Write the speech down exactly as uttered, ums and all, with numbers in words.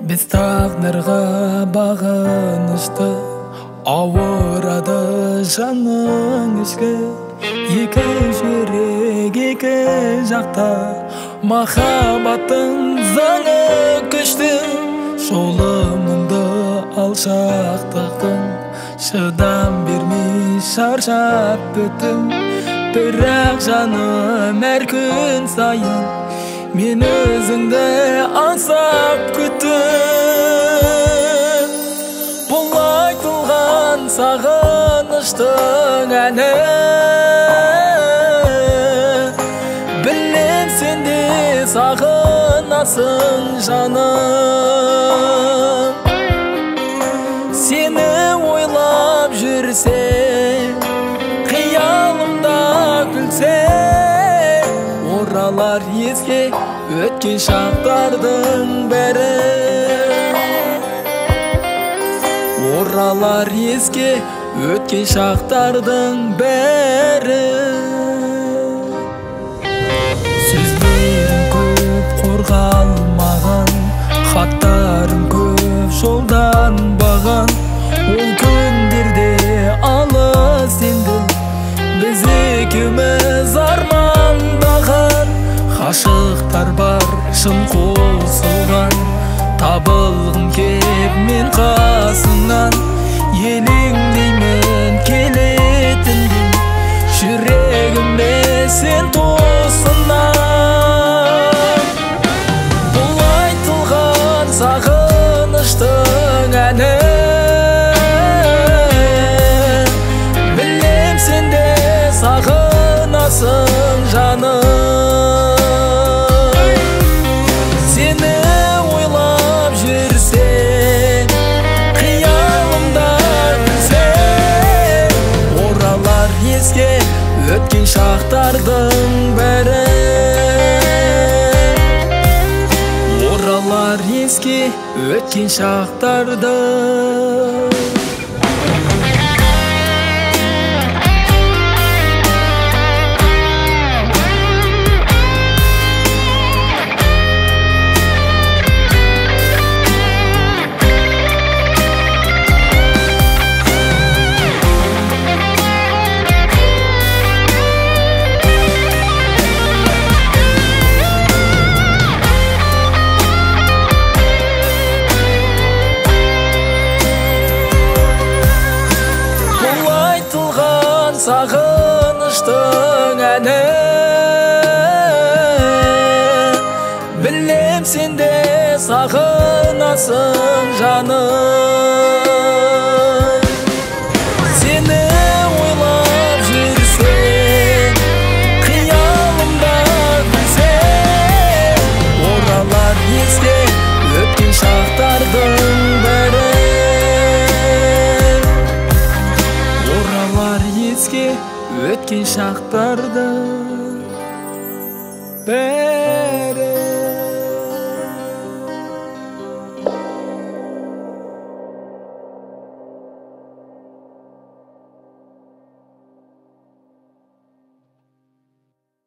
Biz taqdirga bag'inishdi, avuradi жаның ішкі. Екі жүрек екі жақта, махаббаттың заңы күшті. Жолымыңды алшақтықтың, шыдам бермей шаршап біттім. Бірақ жаным әр күн сайын мен өзіңді аңсап күттім. Бұл айтылған сағыныштың әні, білем сен де сағынасың жаным. Сені ойлап жүрсе, қиялымда күлсе, оралар еске өткен шақтардың бәрі. Оралар еске өткен шақтардың бәрі. Сөздерім көп қорғалмаған, хаттарым көп жолданбаған. Ол күндерде алыс енді біз екеуміз армандаған. Ғашықтар бар шын қосылған, табылғым кеп мен қасыңнан. Елеңдеймін келетінді, жүрегіме сен тосыннан. Бұл айтылған сағыныштың әні, білем сен де сағынасың жаным. Сені ойлап жүрсе, қиялымда күлсе, оралар еске өткен шақтардың бәрі. Оралар еске өткен шақтардың. Сағыныштың әні, білем сен де сағынасың жаным. Сені ойлап жүрсем, қиялымда күлсе, оралар еске өткен шақтардың бәрі. Оралар еске өткен шақтардың бәрі.